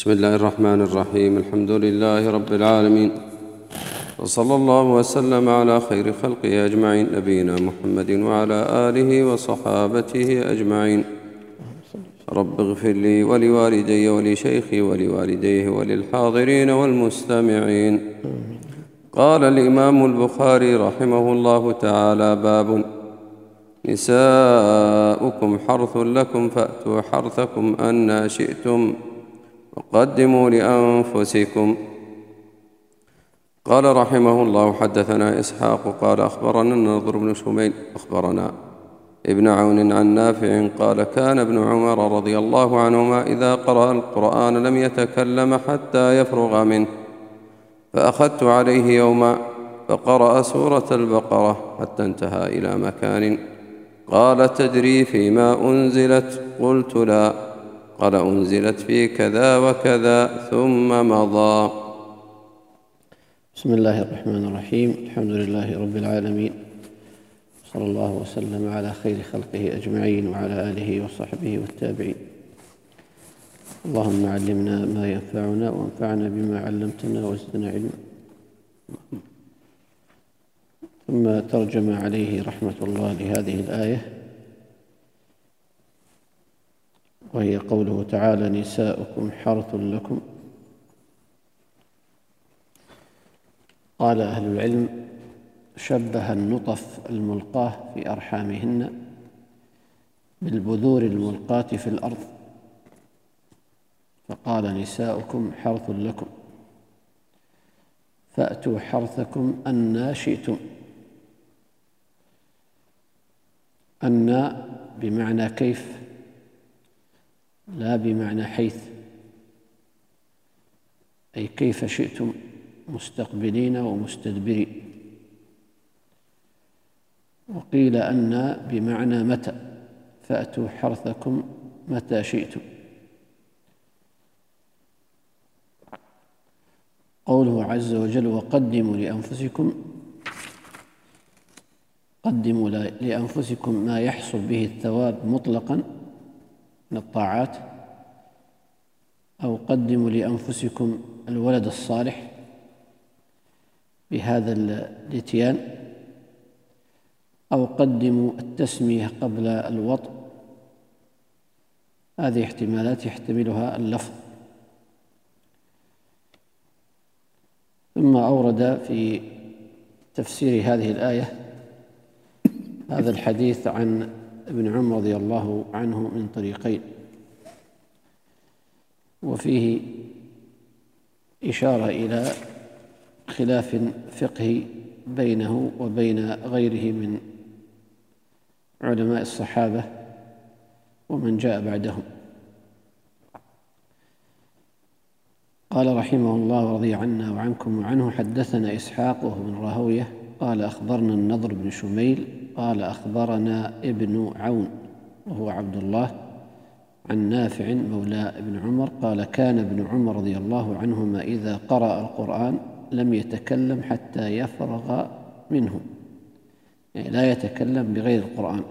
بسم الله الرحمن الرحيم. الحمد لله رب العالمين، وصلى الله وسلم على خير خلقه أجمعين، نبينا محمد وعلى آله وصحابته أجمعين. رب اغفر لي ولوالدي ولشيخي ولوالديه وللحاضرين والمستمعين. قال الإمام البخاري رحمه الله تعالى: باب نساؤكم حرث لكم فأتوا حرثكم أنى شئتم وقدموا لأنفسكم. قال رحمه الله: حدثنا إسحاق قال أخبرنا النضر بن شميل أخبرنا ابن عون عن نافع قال: كان ابن عمر رضي الله عنهما إذا قرأ القرآن لم يتكلم حتى يفرغ منه، فأخذت عليه يوما فقرأ سورة البقرة حتى انتهى إلى مكان قال: تدري فيما أنزلت؟ قلت: لا. قال: أنزلت في كذا وكذا، ثم مضى. بسم الله الرحمن الرحيم. الحمد لله رب العالمين، صلى الله وسلم على خير خلقه أجمعين وعلى آله وصحبه والتابعين. اللهم علمنا ما ينفعنا وانفعنا بما علمتنا وزدنا علما. ثم ترجم عليه رحمة الله لهذه الآية، وهي قوله تعالى: نساؤكم حرث لكم. قال أهل العلم: شبه النطف الملقاة في أرحامهن بالبذور الملقاة في الأرض، فقال: نساؤكم حرث لكم فأتوا حرثكم أنى شئتم. أنى بمعنى كيف، لا بمعنى حيث، أي كيف شئتم، مستقبلين ومستدبرين. وقيل أن بمعنى متى، فأتوا حرثكم متى شئتم. قوله عز وجل: وقدموا لأنفسكم، قدموا لأنفسكم ما يحصل به الثواب مطلقا من الطاعات، أو قدموا لأنفسكم الولد الصالح بهذا الاتيان، أو قدموا التسمية قبل الوطء. هذه احتمالات يحتملها اللفظ. ثم أورد في تفسير هذه الآية هذا الحديث عن ابن عمر رضي الله عنه من طريقين، وفيه إشارة إلى خلاف فقهي بينه وبين غيره من علماء الصحابة ومن جاء بعدهم. قال رحمه الله ورضي عنا وعنكم وعنه: حدثنا إسحاق وهو بن راهوية قال أخبرنا النضر بن شميل قال أخبرنا ابن عون وهو عبد الله عن نافع مولى ابن عمر قال: كان ابن عمر رضي الله عنهما إذا قرأ القرآن لم يتكلم حتى يفرغ منه، يعني لا يتكلم بغير القرآن،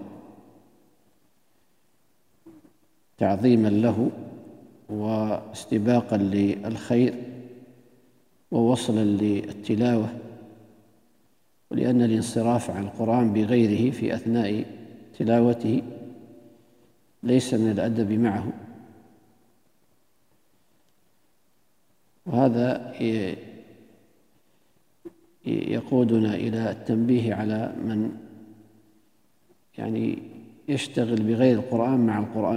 تعظيما له واستباقا للخير ووصلا للتلاوة، ولأن الانصراف عن القرآن بغيره في أثناء تلاوته ليس من الأدب معه. وهذا يقودنا إلى التنبيه على من يعني يشتغل بغير القرآن مع القرآن،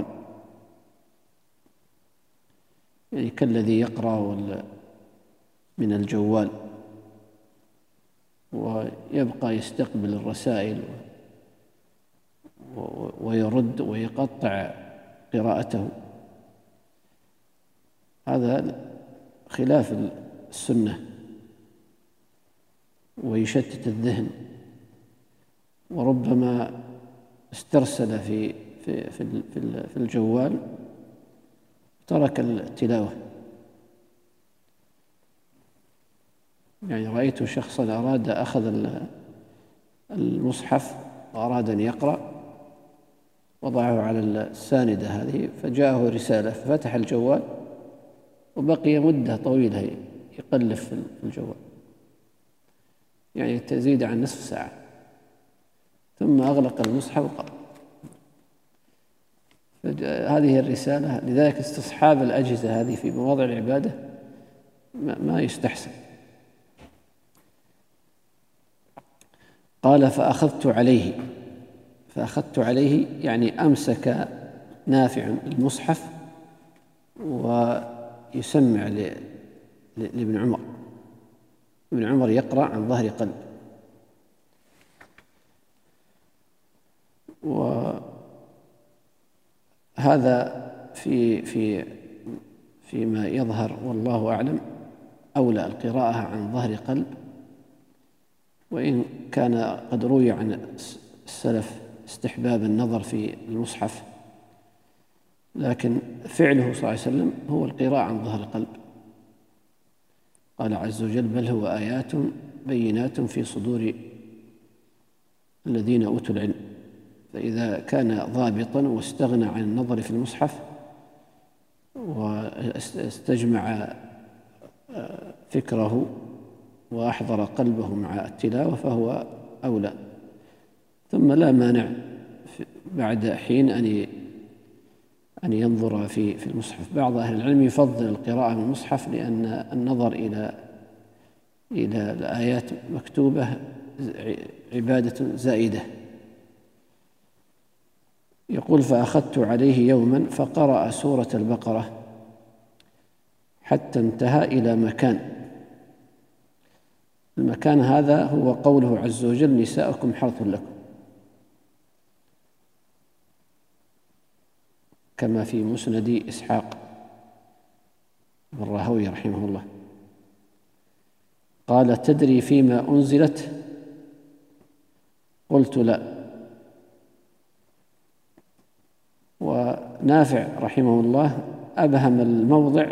يعني كالذي يقرأ من الجوال ويبقى يستقبل الرسائل ويرد ويقطع قراءته. هذا خلاف السنة ويشتت الذهن، وربما استرسل في الجوال ترك التلاوة. يعني رأيت شخصا أراد أخذ المصحف وأراد أن يقرأ، وضعه على الساندة هذه، فجاءه رسالة ففتح الجوال وبقي مدة طويلة يقلب في الجوال، يعني تزيد عن نصف ساعة، ثم أغلق المصحف وقرأ. هذه الرسالة، لذلك استصحاب الأجهزة هذه في مواضع العبادة ما يستحسن. قال فأخذت عليه يعني أمسك نافع المصحف ويسمع لابن عمر. ابن عمر يقرأ عن ظهر قلب. وهذا فيما يظهر والله أعلم أولى القراءة عن ظهر قلب، وإن كان قد روي عن السلف استحباب النظر في المصحف، لكن فعله صلى الله عليه وسلم هو القراءة عن ظهر القلب. قال عز وجل: بل هو آيات بينات في صدور الذين أوتوا العلم. فإذا كان ضابطا واستغنى عن النظر في المصحف واستجمع فكره وأحضر قلبه مع التلاوة فهو أولى. ثم لا مانع بعد حين أن ينظر في المصحف. بعض أهل العلم يفضل القراءة من المصحف لأن النظر إلى الآيات مكتوبة عبادة زائدة. يقول: فأخذت عليه يوما فقرأ سورة البقرة حتى انتهى إلى مكان. المكان هذا هو قوله عز وجل: نساؤكم حرث لكم، كما في مسند إسحاق بن راهويه رحمه الله. قال: تدري فيما أنزلت؟ قلت: لا. ونافع رحمه الله أبهم الموضع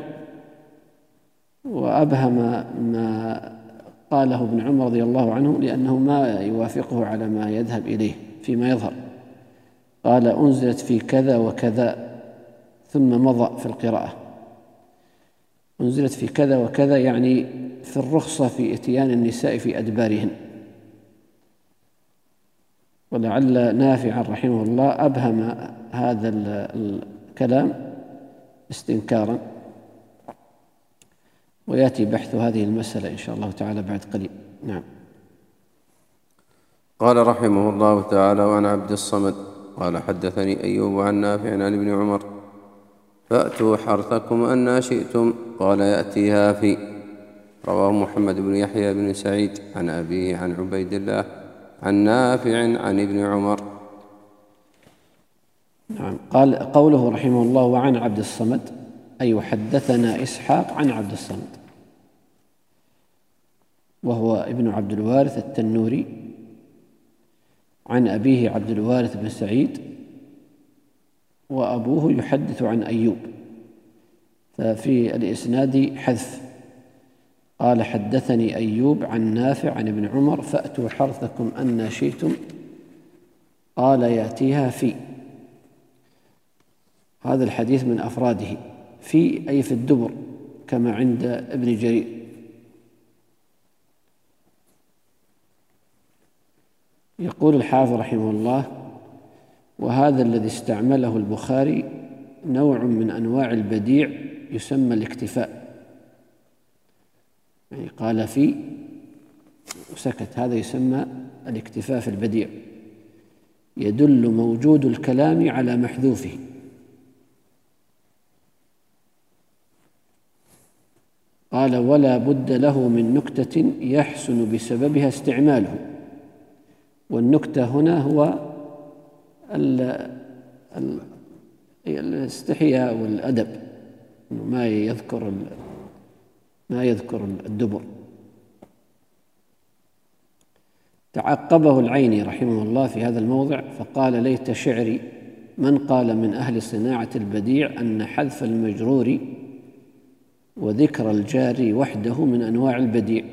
وأبهم ما قاله ابن عمر رضي الله عنه، لأنه ما يوافقه على ما يذهب إليه فيما يظهر. قال: أنزلت في كذا وكذا، ثم مضى في القراءة. أنزلت في كذا وكذا يعني في الرخصة في إتيان النساء في أدبارهن. ولعل نافعا رحمه الله أبهم هذا الكلام استنكارا، ويأتي بحث هذه المسألة إن شاء الله تعالى بعد قليل. نعم. قال رحمه الله تعالى: وعن عبد الصمد قال: حدثني أيوب عن نافع عن ابن عمر: فأتوا حرثكم أنى شئتم. قال: يأتيها في. رواه محمد بن يحيى بن سعيد عن أبيه عن عبيد الله عن نافع عن ابن عمر. نعم. قال قوله رحمه الله: وعن عبد الصمد، أي حدثنا إسحاق عن عبد الصمد، وهو ابن عبد الوارث التنوري، عن أبيه عبد الوارث بن سعيد، وأبوه يحدث عن أيوب، ففي الإسناد حذف. قال: حدثني أيوب عن نافع عن ابن عمر: فأتوا حرثكم أنى شئتم. قال: يأتيها في. هذا الحديث من أفراده، في أي في الدبر كما عند ابن جرير. يقول الحافظ رحمه الله: وهذا الذي استعمله البخاري نوع من أنواع البديع يسمى الاكتفاء، يعني قال في وسكت، هذا يسمى الاكتفاء في البديع، يدل موجود الكلام على محذوفه. قال: ولا بد له من نكتة يحسن بسببها استعماله. والنكتة هنا هو الاستحياء والأدب، ما يذكر الدبر. تعقبه العيني رحمه الله في هذا الموضع فقال: ليت شعري من قال من أهل صناعة البديع أن حذف المجرور وذكر الجار وحده من أنواع البديع.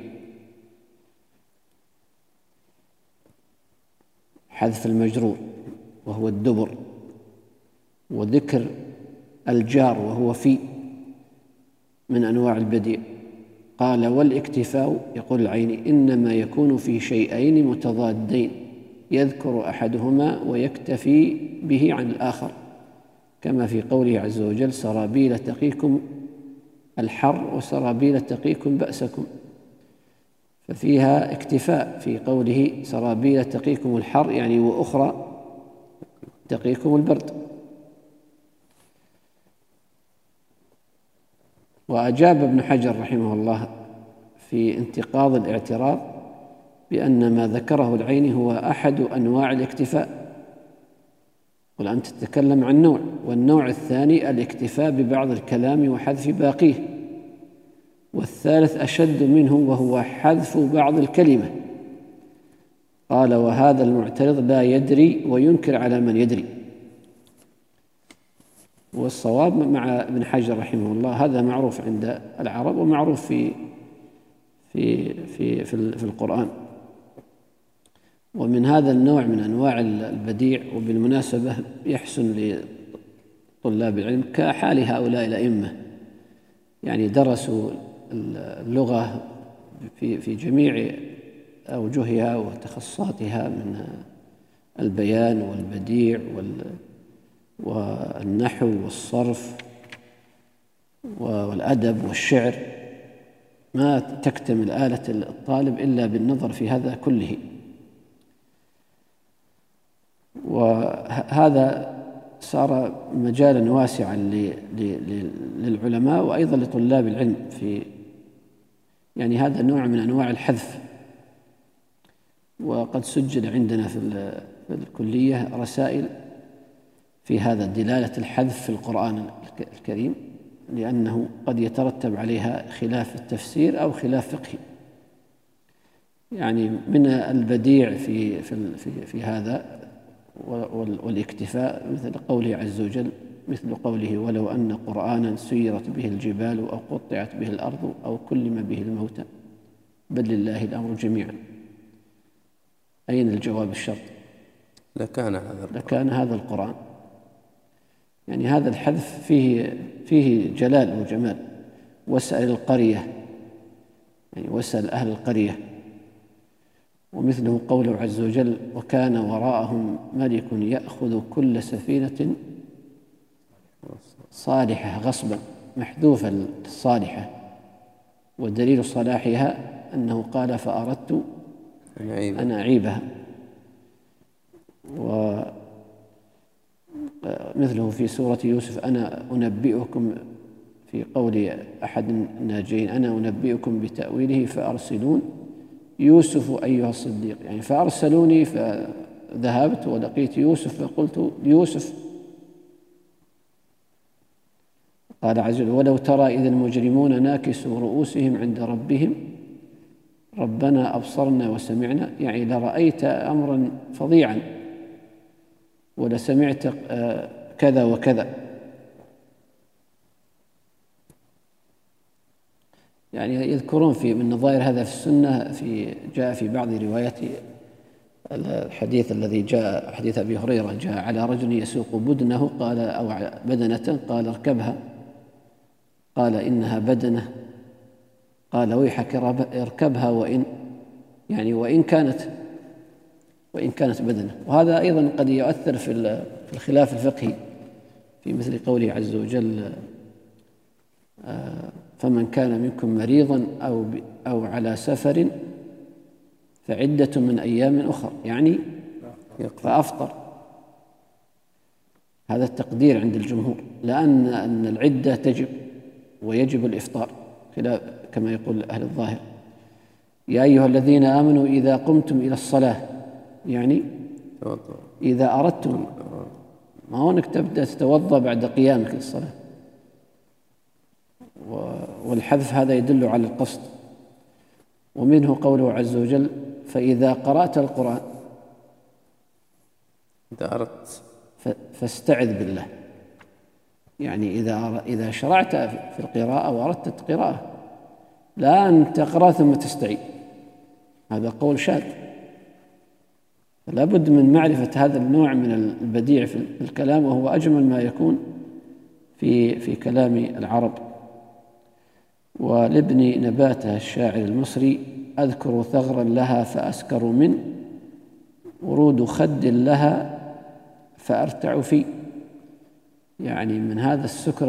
حذف المجرور وهو الدبر، وذكر الجار وهو في، من أنواع البديع. قال: والاكتفاء يقول العيني إنما يكون في شيئين متضادين يذكر أحدهما ويكتفي به عن الآخر، كما في قوله عز وجل: سرابيل تقيكم الحر وسرابيل تقيكم بأسكم، ففيها اكتفاء في قوله سرابيل تقيكم الحر، يعني وأخرى تقيكم البرد. وأجاب ابن حجر رحمه الله في انتقاض الاعتراض بأن ما ذكره العيني هو أحد أنواع الاكتفاء، قل أنت تتكلم عن نوع، والنوع الثاني الاكتفاء ببعض الكلام وحذف باقيه، والثالث أشد منه وهو حذف بعض الكلمة. قال: وهذا المعترض لا يدري وينكر على من يدري. والصواب مع ابن حجر رحمه الله هذا معروف عند العرب ومعروف في القرآن. ومن هذا النوع من أنواع البديع، وبالمناسبة يحسن لطلاب العلم كحال هؤلاء الأئمة، يعني درسوا اللغة في جميع أوجهها وتخصصاتها من البيان والبديع والنحو والصرف والأدب والشعر، ما تكتمل آلة الطالب إلا بالنظر في هذا كله. وهذا صار مجالا واسعا للعلماء وأيضا لطلاب العلم يعني هذا نوع من أنواع الحذف. وقد سجل عندنا في الكلية رسائل في هذا دلالة الحذف في القرآن الكريم، لأنه قد يترتب عليها خلاف التفسير أو خلاف فقهي. يعني من البديع في هذا والاكتفاء مثل قوله عز وجل، مثل قوله: ولو أن قرآنا سيرت به الجبال أو قطعت به الأرض أو كلم به الموتى بل لله الأمر جميعا. أين الجواب الشرط؟ لكان هذا القرآن. يعني هذا الحذف فيه جلال وجمال. واسأل القرية، يعني واسأل أهل القرية. ومثله قوله عز وجل: وكان وراءهم ملك يأخذ كل سفينة صالحة غصبا، محذوفة الصالحة، ودليل صلاحها أنه قال: فأردت أن أعيبها. ومثله في سورة يوسف: أنا أنبئكم، في قول أحد الناجين: أنا أنبئكم بتأويله فأرسلون يوسف أيها الصديق، يعني فأرسلوني فذهبت ولقيت يوسف فقلت ليوسف. قال عز وجل: ولو ترى إذ المجرمون ناكسوا رؤوسهم عند ربهم ربنا أبصرنا وسمعنا، يعني لرأيت أمرا فظيعا ولسمعت كذا وكذا. يعني يذكرون من نظائر هذا في السنة، جاء في بعض روايات الحديث الذي جاء حديث أبي هريرة: جاء على رجل يسوق بدنه، قال أو بدنة، قال: اركبها. قال: إنها بدنة. قال: ويحك اركبها وإن كانت بدنة. وهذا أيضا قد يؤثر في الخلاف الفقهي في مثل قوله عز وجل: فمن كان منكم مريضا أو على سفر فعدة من أيام أخر، يعني فأفطر. هذا التقدير عند الجمهور، لأن العدة تجب ويجب الإفطار كما يقول أهل الظاهر: يا أيها الذين آمنوا إذا قمتم إلى الصلاة، يعني إذا أردتم، ما هو أنك تبدأ تتوضأ بعد قيامك للصلاة. والحذف هذا يدل على القصد. ومنه قوله عز وجل: فإذا قرأت القرآن فاستعذ بالله، يعني إذا شرعت في القراءة وأردت القراءة، لا أن تقرأ ثم تستعيذ، هذا قول شاذ. لا بد من معرفة هذا النوع من البديع في الكلام، وهو أجمل ما يكون في كلام العرب. ولابن نباتة الشاعر المصري: أذكر ثغرا لها فأسكر من ورود خد لها فأرتع فيه. يعني من هذا السكر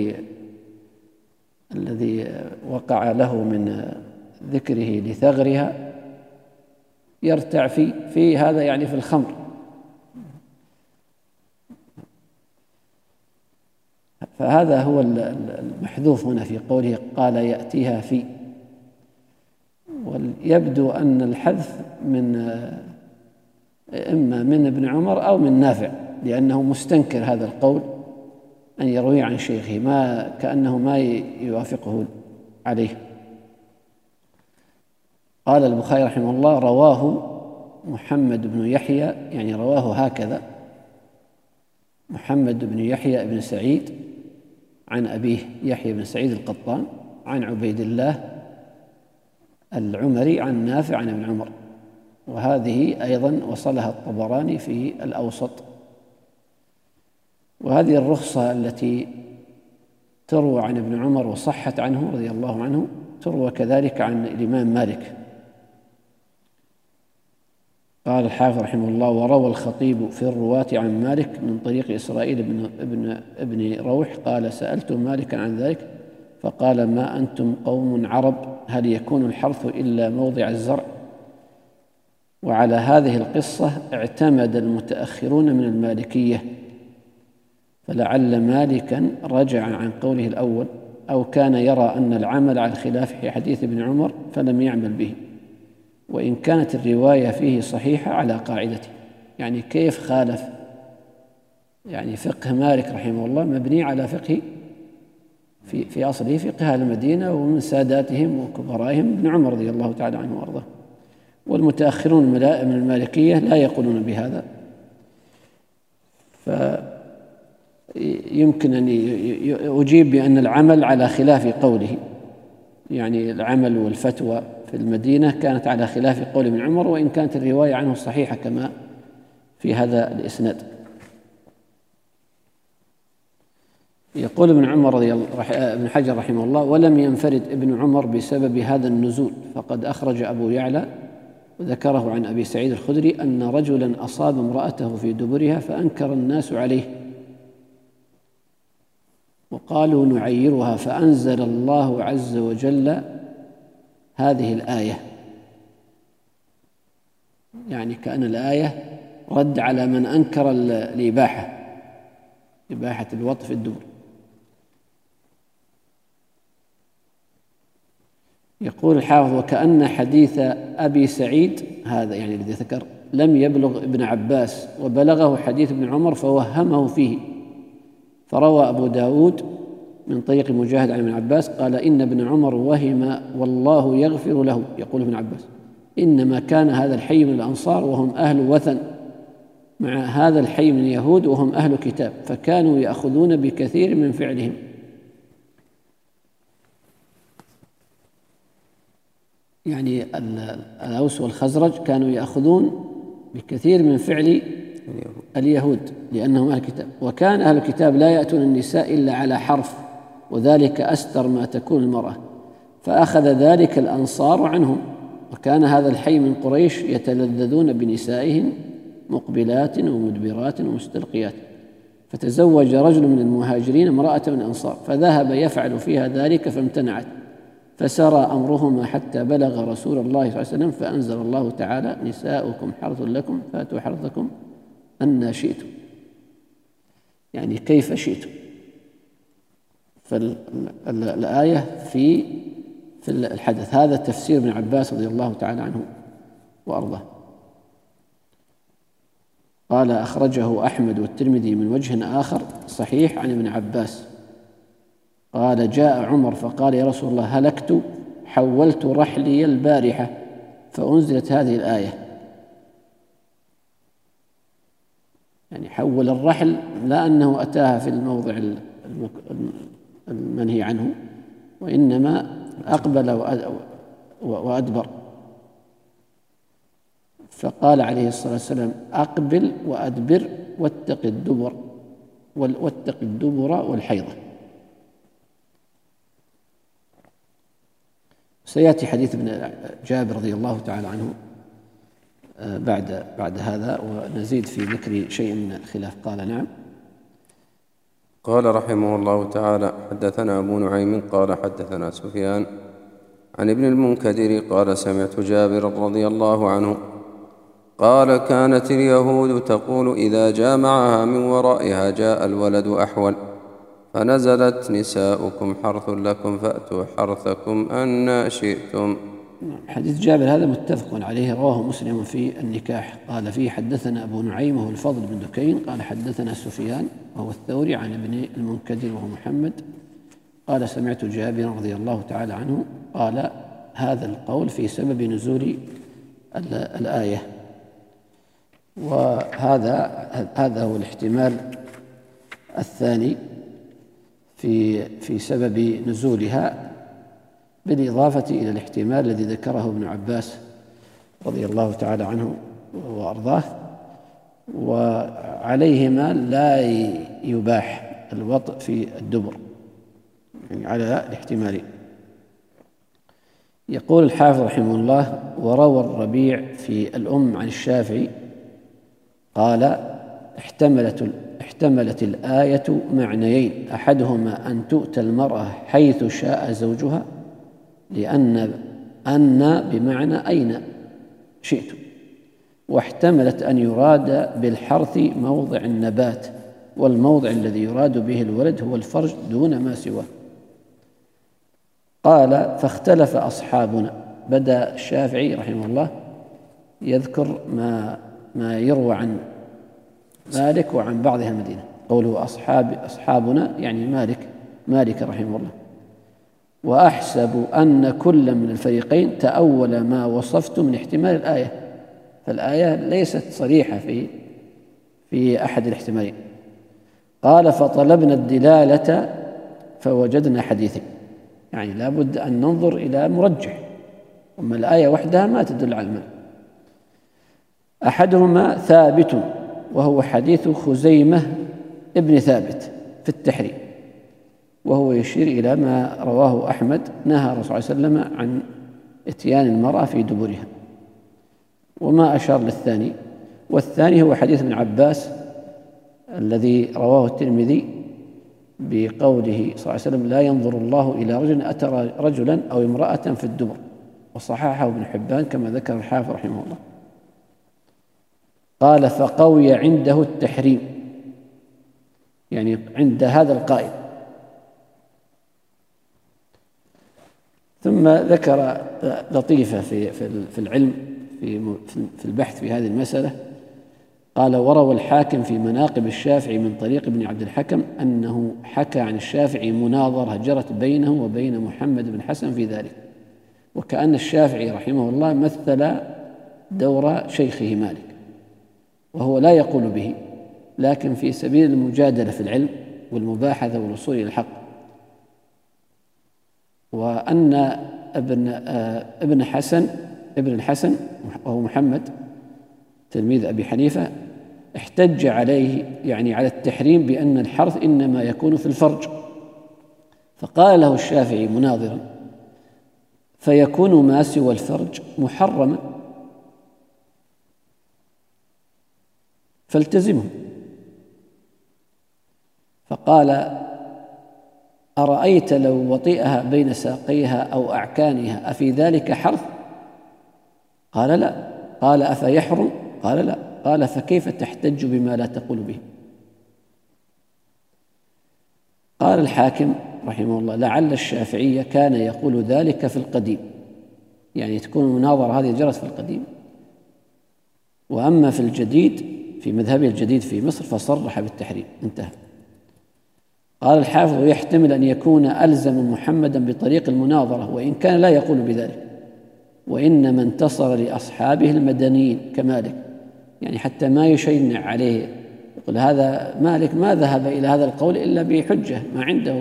الذي وقع له من ذكره لثغرها يرتع في هذا، يعني في الخمر. فهذا هو المحذوف هنا في قوله قال يأتيها في. ويبدو أن الحذف إما من ابن عمر أو من نافع، لأنه مستنكر هذا القول أن يروي عن شيخه، كأنه ما يوافقه عليه. قال البخاري رحمه الله: رواه محمد بن يحيى، يعني رواه هكذا محمد بن يحيى بن سعيد عن أبيه يحيى بن سعيد القطان عن عبيد الله العمري عن نافع عن ابن عمر. وهذه أيضا وصلها الطبراني في الأوسط. وهذه الرخصة التي تروى عن ابن عمر وصحت عنه رضي الله عنه تروى كذلك عن الإمام مالك. قال الحافظ رحمه الله: وروى الخطيب في الرواة عن مالك من طريق إسرائيل ابن روح قال: سألت مالكا عن ذلك فقال: ما أنتم قوم عرب، هل يكون الحرث إلا موضع الزرع؟ وعلى هذه القصة اعتمد المتأخرون من المالكية، فلعل مالكا رجع عن قوله الأول، أو كان يرى أن العمل على الخلاف في حديث ابن عمر فلم يعمل به، وإن كانت الرواية فيه صحيحة على قاعدته. يعني كيف خالف؟ يعني فقه مالك رحمه الله مبني على فقه في أصله فقه أهل المدينة ومن ساداتهم وكبرائهم ابن عمر رضي الله تعالى عنه وأرضاه. والمتأخرون من المالكية لا يقولون بهذا. فيمكن أن أجيب بأن العمل على خلاف قوله، يعني العمل والفتوى في المدينة كانت على خلاف قول ابن عمر، وإن كانت الرواية عنه صحيحة كما في هذا الإسناد. يقول ابن حجر رحمه الله: ولم ينفرد ابن عمر بسبب هذا النزول، فقد أخرج أبو يعلى وذكره عن أبي سعيد الخدري أن رجلا أصاب امرأته في دبرها فأنكر الناس عليه وقالوا نعيرها، فأنزل الله عز وجل هذه الآية. يعني كأن الآية رد على من أنكر إباحة الوطء في الدبر. يقول الحافظ: وكأن حديث أبي سعيد هذا، يعني الذي ذكر، لم يبلغ ابن عباس، وبلغه حديث ابن عمر فوهمه فيه. فروى أبو داود من طريق مجاهد عن ابن عباس قال: إن ابن عمر وهم والله يغفر له. يقول ابن عباس: إنما كان هذا الحي من الأنصار وهم أهل وثن، مع هذا الحي من اليهود وهم أهل كتاب، فكانوا يأخذون بكثير من فعلهم. يعني الأوس والخزرج كانوا يأخذون بكثير من فعل اليهود لأنهم أهل كتاب، وكان أهل الكتاب لا يأتون النساء إلا على حرف، وذلك أستر ما تكون المرأة، فأخذ ذلك الأنصار عنهم، وكان هذا الحي من قريش يتلذذون بنسائهم مقبلات ومدبرات ومستلقيات، فتزوج رجل من المهاجرين امرأة من الأنصار فذهب يفعل فيها ذلك فامتنعت، فسرى أمرهما حتى بلغ رسول الله صلى الله عليه وسلم، فأنزل الله تعالى: نساؤكم حرث لكم فأتوا حرثكم أن شئتم، يعني كيف شئتم. فالآية في الحدث. هذا تفسير ابن عباس رضي الله تعالى عنه وأرضاه. قال: أخرجه أحمد والترمذي من وجه آخر صحيح عن ابن عباس قال: جاء عمر فقال: يا رسول الله هلكت، حولت رحلي البارحة فأنزلت هذه الآية. يعني حول الرحل، لا أنه أتاها في الموضع المنهي عنه، وإنما أقبل وأدبر. فقال عليه الصلاة والسلام: أقبل وأدبر واتق الدبر والحيضة. سيأتي حديث ابن جابر رضي الله تعالى عنه بعد هذا، ونزيد في ذكر شيء من الخلاف. قال نعم. قال رحمه الله تعالى: حدثنا أبو نعيم قال حدثنا سفيان عن ابن المنكدر قال: سمعت جابر رضي الله عنه قال: كانت اليهود تقول إذا جاء معها من ورائها جاء الولد أحول، فنزلت: نساؤكم حرث لكم فأتوا حرثكم أن شئتم. حديث جابر هذا متفق عليه، رواه مسلم في النكاح. قال فيه: حدثنا أبو نعيم وهو الفضل بن دكين قال حدثنا سفيان وهو الثوري عن ابن المنكدر وهو محمد قال: سمعت جابر رضي الله تعالى عنه قال هذا القول في سبب نزول الآية. وهذا هو الاحتمال الثاني في سبب نزولها، بالإضافة إلى الاحتمال الذي ذكره ابن عباس رضي الله تعالى عنه وأرضاه، وعليهما لا يباح الوطء في الدبر، يعني على الاحتمالين. يقول الحافظ رحمه الله: وروى الربيع في الأم عن الشافعي قال: احتملت الآية معنيين، أحدهما أن تؤتى المرأة حيث شاء زوجها، لأن بمعنى أين شئت، واحتملت أن يراد بالحرث موضع النبات، والموضع الذي يراد به الولد هو الفرج دون ما سواه. قال: فاختلف أصحابنا. بدأ الشافعي رحمه الله يذكر ما يروى عن مالك وعن بعض أهل المدينة. قوله أصحابنا يعني مالك رحمه الله. وأحسب أن كل من الفريقين تأول ما وصفت من احتمال الآية، فالآية ليست صريحة في أحد الاحتمالين. قال: فطلبنا الدلالة فوجدنا حديثين، يعني لا بد أن ننظر إلى مرجح، أما الآية وحدها ما تدل على المنع. أحدهما ثابت وهو حديث خزيمة ابن ثابت في التحريم، وهو يشير إلى ما رواه أحمد نهى الرسول صلى الله عليه وسلم عن إتيان المرأة في دبرها، وما أشار للثاني. والثاني هو حديث ابن عباس الذي رواه الترمذي بقوله صلى الله عليه وسلم: لا ينظر الله إلى رجل أتى رجلا أو امرأة في الدبر، وصححه ابن حبان كما ذكر الحافظ رحمه الله. قال: فقوي عنده التحريم، يعني عند هذا القائل. ثم ذكر لطيفة في العلم في البحث في هذه المسألة. قال: وروى الحاكم في مناقب الشافعي من طريق ابن عبد الحكم أنه حكى عن الشافعي مناظرة جرت بينه وبين محمد بن حسن في ذلك، وكأن الشافعي رحمه الله مثل دور شيخه مالك، وهو لا يقول به، لكن في سبيل المجادلة في العلم والمباحثة والوصول إلى الحق. وأن ابن الحسن وهو محمد تلميذ أبي حنيفة احتج عليه، يعني على التحريم، بأن الحرث إنما يكون في الفرج. فقال له الشافعي مناظرا: فيكون ما سوى الفرج محرما فالتزمه. قال: أرأيت لو وطئها بين ساقيها أو أعكانها أفي ذلك حرث؟ قال: لا. قال: أفيحرم؟ قال: لا. قال: فكيف تحتج بما لا تقول به؟ قال الحاكم رحمه الله: لعل الشافعي كان يقول ذلك في القديم، يعني تكون المناظرة هذه جرت في القديم، وأما في الجديد في مذهبه الجديد في مصر فصرح بالتحريم. انتهى. قال الحافظ: ويحتمل أن يكون ألزم محمدا بطريق المناظرة وإن كان لا يقول بذلك، وإنما انتصر لأصحابه المدنيين كمالك، يعني حتى ما يشنع عليه يقول هذا مالك ما ذهب إلى هذا القول إلا بحجة ما عنده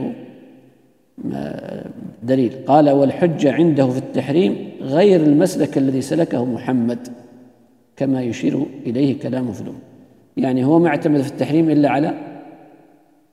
دليل. قال: والحجة عنده في التحريم غير المسلك الذي سلكه محمد، كما يشير إليه كلامه في الأم. يعني هو ما اعتمد في التحريم إلا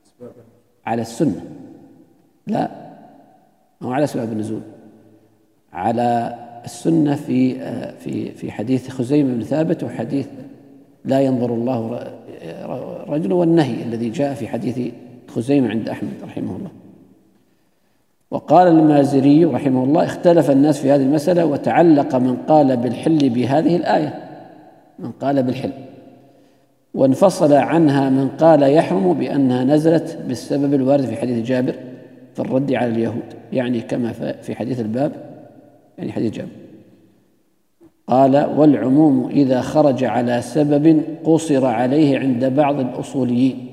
على السنة، لا هو على سبب النزول، على السنة في حديث خزيمة بن ثابت وحديث لا ينظر الله رجل، والنهي الذي جاء في حديث خزيمة عند أحمد رحمه الله. وقال المازري رحمه الله: اختلف الناس في هذه المسألة، وتعلق من قال بالحل بهذه الآية، من قال بالحل، وانفصل عنها من قال يحرم بأنها نزلت بالسبب الوارد في حديث جابر في الرد على اليهود، يعني كما في حديث الباب، يعني حديث جابر. قال: والعموم إذا خرج على سبب قصر عليه عند بعض الأصوليين.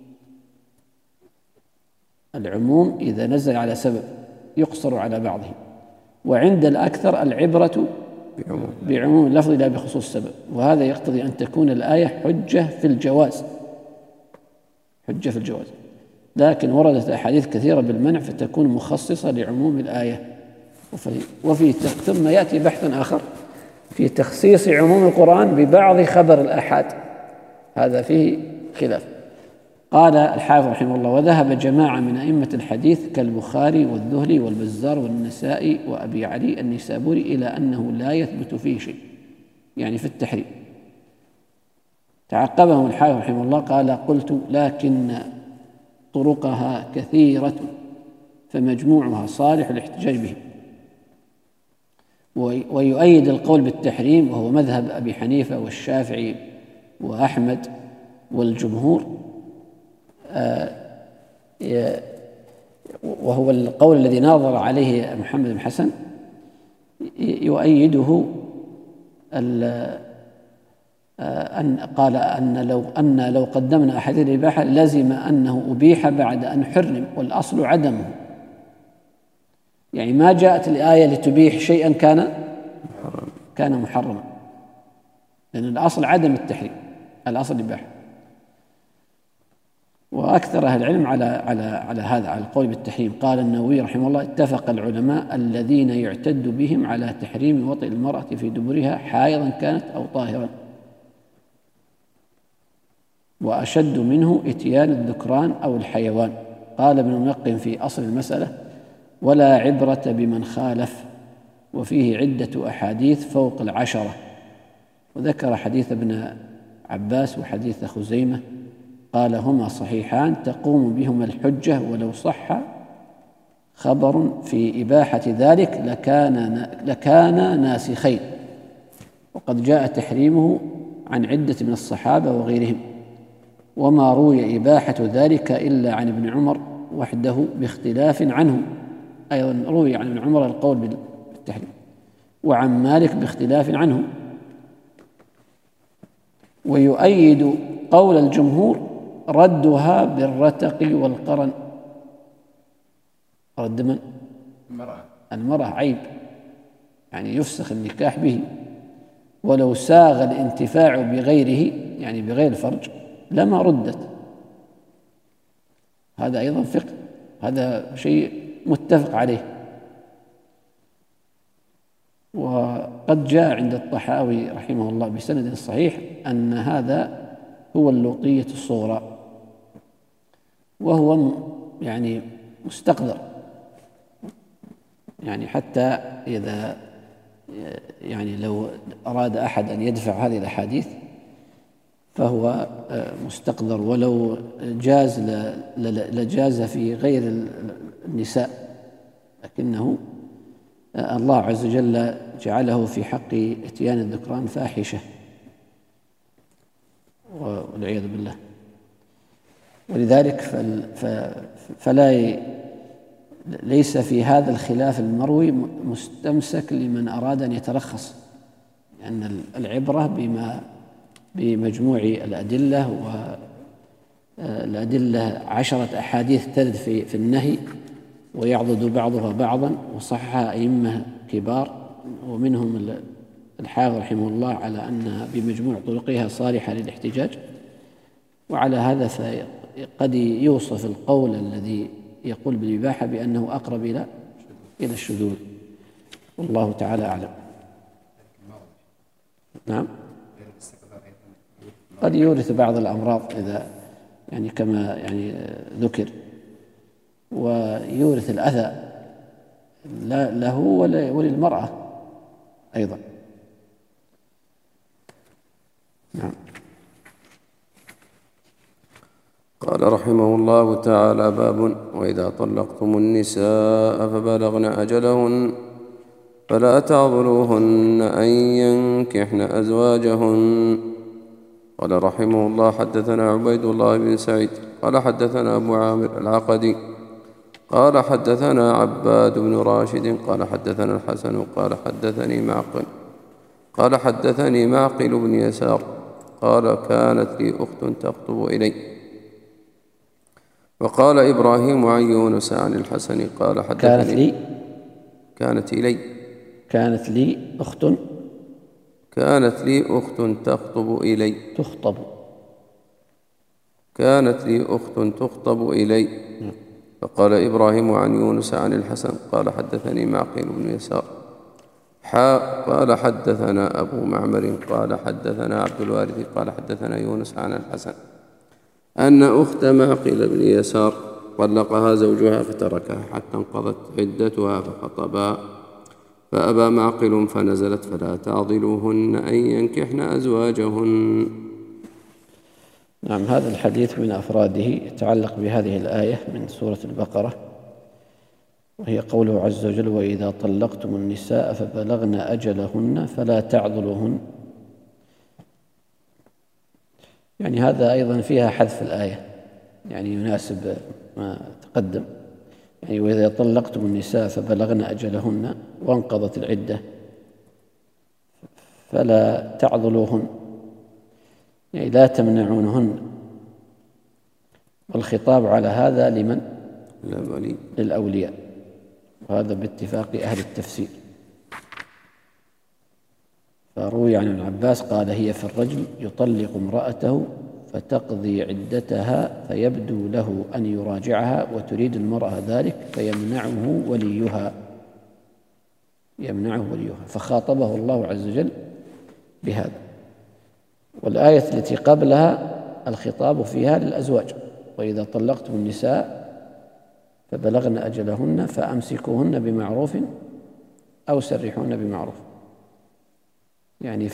العموم إذا نزل على سبب يقصر على بعضه، وعند الأكثر العبرة بعموم اللفظ لا بخصوص السبب، وهذا يقتضي أن تكون الآية حجة في الجواز، حجة في الجواز، لكن وردت أحاديث كثيرة بالمنع فتكون مخصصة لعموم الآية. ثم يأتي بحث آخر في تخصيص عموم القرآن ببعض خبر الآحاد، هذا فيه خلاف. قال الحافظ رحمه الله: وذهب جماعة من أئمة الحديث كالبخاري والذهلي والبزار والنسائي وأبي علي النيسابوري إلى أنه لا يثبت فيه شيء، يعني في التحريم. تعقبهم الحافظ رحمه الله قال: قلت: لكن طرقها كثيرة فمجموعها صالح الاحتجاج به. ويؤيد القول بالتحريم، وهو مذهب أبي حنيفة والشافعي وأحمد والجمهور، وهو القول الذي ناظر عليه محمد بن حسن، يؤيده أن قال أن لو قدمنا أحاديث الإباحة لزم أنه أبيح بعد أن حرم، والأصل عدمه. يعني ما جاءت الآية لتبيح شيئا كان محرما، لأن الأصل عدم التحريم، الأصل الإباحة. وأكثر أهل العلم على هذا، على القول بالتحريم. قال النووي رحمه الله: اتفق العلماء الذين يعتد بهم على تحريم وطئ المرأة في دبرها حائضا كانت أو طاهرا، وأشد منه إتيان الذكران أو الحيوان. قال ابن الملقن في أصل المسألة: ولا عبرة بمن خالف، وفيه عدة أحاديث فوق 10. وذكر حديث ابن عباس وحديث خزيمة، قال: هما صحيحان تقوم بهما الحجة، ولو صح خبر في إباحة ذلك لكان ناسخين، وقد جاء تحريمه عن عدة من الصحابة وغيرهم، وما روي إباحة ذلك إلا عن ابن عمر وحده باختلاف عنه. أيضا روي عن ابن عمر القول بالتحريم، وعن مالك باختلاف عنه. ويؤيد قول الجمهور ردها بالرتق والقرن. رد من؟ المرأة عيب، يعني يفسخ النكاح به، ولو ساغ الانتفاع بغيره، يعني بغير الفرج، لما ردت. هذا أيضا فقه، هذا شيء متفق عليه. وقد جاء عند الطحاوي رحمه الله بسند صحيح أن هذا هو اللوطية الصغرى، وهو يعني مستقدر، يعني حتى إذا يعني لو أراد أحد أن يدفع هذه الأحاديث فهو مستقدر، ولو جاز لجاز في غير النساء، لكنه الله عز وجل جعله في حق إتيان الذكران فاحشة والعياذ بالله. ولذلك ليس في هذا الخلاف المروي مستمسك لمن أراد أن يترخص، لأن العبرة بمجموع الأدلة، والأدلة 10 أحاديث ترد في النهي ويعضد بعضها بعضا، وصحها أئمة كبار، ومنهم الحافظ رحمه الله على أنها بمجموع طرقها صالحة للاحتجاج. وعلى هذا قد يوصف القول الذي يقول بالإباحة بأنه أقرب إلى الشذوذ، والله تعالى أعلم. نعم، قد يورث بعض الأمراض إذا يعني كما يعني ذكر، ويورث الأذى له وللمرأة أيضا. نعم. قال رحمه الله تعالى: باب: وإذا طلقتم النساء فبلغن أجلهن فلا تعضلوهن أن ينكحن أزواجهن. قال رحمه الله: حدثنا عبيد الله بن سعيد قال حدثنا أبو عامر العقدي قال حدثنا عباد بن راشد قال حدثنا الحسن قال حدثني معقل بن يسار قال: كانت لي أخت تخطب إلي. وقال إبراهيم عن يونس عن الحسن قال: حدثني كانت لي أخت تخطب إلي. فقال إبراهيم عن يونس عن الحسن قال: حدثني معقل بن يسار قال: حدثنا أبو معمر قال: حدثنا عبد الوارث قال: حدثنا يونس عن الحسن أن أخت معقل بن يسار طلقها زوجها فتركها حتى انقضت عدتها فخطبها فأبى معقل فنزلت: فلا تعضلوهن أن ينكحن أزواجهن. نعم. هذا الحديث من أفراده يتعلق بهذه الآية من سورة البقرة، وهي قوله عز وجل: وإذا طلقتم النساء فبلغن أجلهن فلا تعضلوهن. يعني هذا أيضا فيها حذف الآية، يعني يناسب ما تقدم. يعني وإذا طلقتم النساء فبلغن أجلهن وانقضت العدة فلا تعضلوهن، يعني لا تمنعونهن. والخطاب على هذا لمن؟ للأولياء، وهذا باتفاق أهل التفسير. فروي عن ابن عباس قال: هي في الرجل يطلق امرأته فتقضي عدتها فيبدو له أن يراجعها وتريد المرأة ذلك فيمنعه وليها، فخاطبه الله عز وجل بهذا. والآية التي قبلها الخطاب فيها للأزواج: وإذا طلقتم النساء فبلغن أجلهن فأمسكوهن بمعروف أو سرحوهن بمعروف. يعني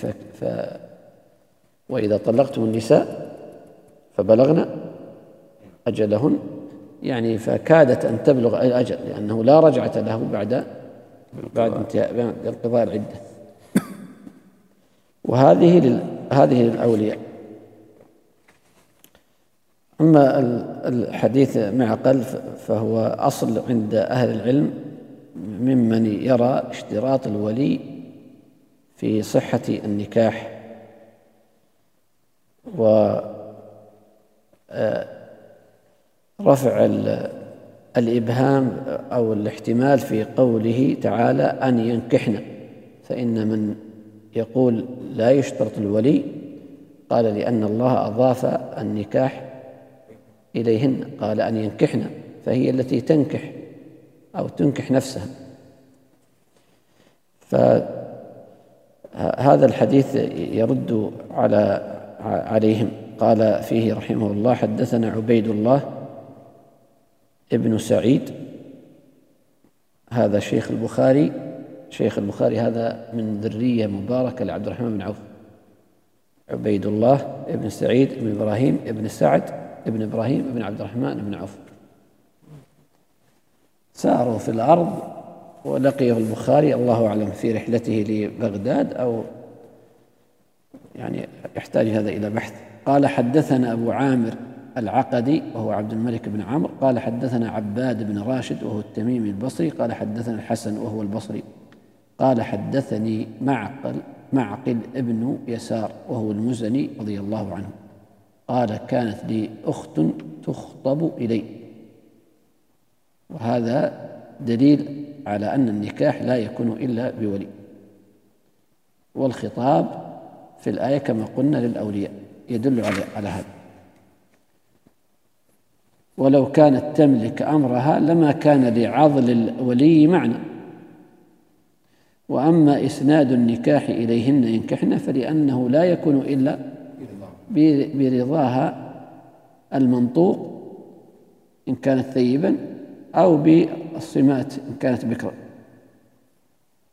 وإذا طلقتم النساء فبلغن أجلهن، يعني فكادت أن تبلغ الأجل، لأنه لا رجعة له بعد انقضاء العدة. وهذه للأولياء. أما الحديث معقل فهو أصل عند أهل العلم ممن يرى اشتراط الولي في صحة النكاح، ورفع الإبهام أو الاحتمال في قوله تعالى أن ينكحن. فإن من يقول لا يشترط الولي قال لأن الله أضاف النكاح إليهن، قال أن ينكحن، فهي التي تنكح أو تنكح نفسها. فهذا الحديث يرد عليهم. قال فيه رحمه الله: حدثنا عبيد الله ابن سعيد، هذا شيخ البخاري هذا من ذرية مباركة لعبد الرحمن بن عوف. عبيد الله ابن سعيد ابن إبراهيم ابن سعد ابن إبراهيم ابن عبد الرحمن بن عوف. ساروا في الأرض ولقيه البخاري الله أعلم في رحلته لبغداد، أو يعني يحتاج هذا إلى بحث. قال: حدثنا أبو عامر العقدي وهو عبد الملك بن عمرو قال: حدثنا عباد بن راشد وهو التميمي البصري قال: حدثنا الحسن وهو البصري قال: حدثني معقل ابن يسار وهو المزني رضي الله عنه قال: كانت لي أخت تخطب إلي. وهذا دليل على أن النكاح لا يكون إلا بولي. والخطاب في الآية كما قلنا للأولياء يدل على هذا. ولو كانت تملك أمرها لما كان لعضل الولي معنى. وأما إسناد النكاح إليهن ينكحن فلأنه لا يكون إلا برضاها المنطوق إن كانت ثيبا، أو بالصمات إن كانت بكرا.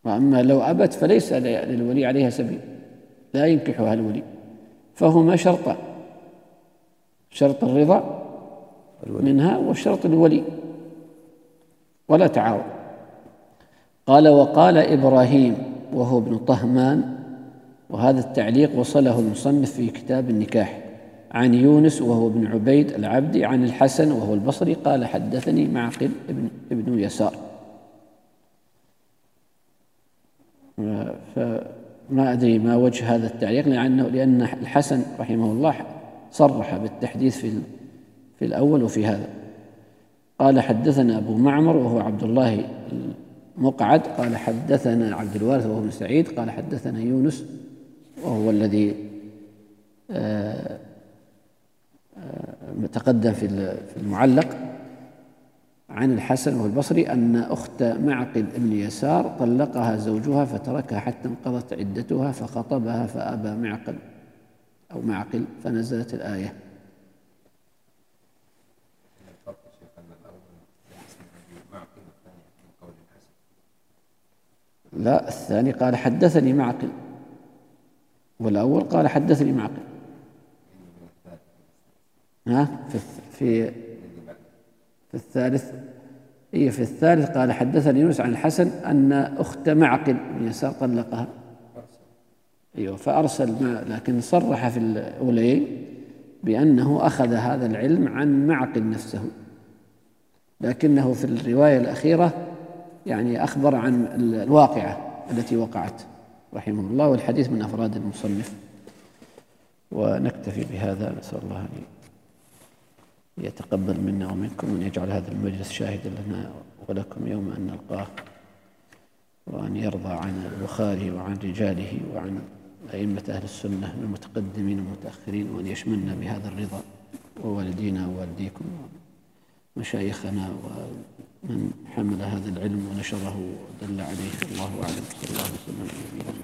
وأما لو أبت فليس للولي عليها سبيل، لا ينكحها الولي، فهما شرطان: شرط الرضا منها وشرط الولي، ولا تعارض. قال: وقال إبراهيم وهو ابن طهمان، وهذا التعليق وصله المصنف في كتاب النكاح، عن يونس وهو ابن عبيد العبدي عن الحسن وهو البصري قال: حدثني معقل ابن يسار. فما أدري ما وجه هذا التعليق، لأن الحسن رحمه الله صرح بالتحديث في الأول وفي هذا. قال: حدثنا أبو معمر وهو عبد الله المقعد قال: حدثنا عبد الوارث وهو ابن سعيد قال: حدثنا يونس وهو الذي تقدم في المعلق عن الحسن وهو البصري أن أخت معقل بن يسار طلقها زوجها فتركها حتى انقضت عدتها فخطبها فأبى معقل فنزلت الآية. لا، الثاني قال: حدثني معقل، والأول قال: حدثني معقل. في الثالث في الثالث قال: حدثني يونس عن الحسن أن أخت معقل بن يسار طلقها. فأرسل لكن صرح في الأولين بأنه أخذ هذا العلم عن معقل نفسه، لكنه في الرواية الأخيرة يعني أخبر عن الواقعة التي وقعت رحمه الله، والحديث من أفراد المصنف. ونكتفي بهذا، نسأل الله أن يتقبل منا ومنكم، وأن يجعل هذا المجلس شاهدا لنا ولكم يوم أن نلقاه، وأن يرضى عن البخاري وعن رجاله وعن أئمة أهل السنة من المتقدمين والمتأخرين، وأن يشملنا بهذا الرضا ووالدينا ووالديكم ومشايخنا ومن حمل هذا العلم ونشره ودل عليه. الله أعلم. صلى الله عليه وسلم.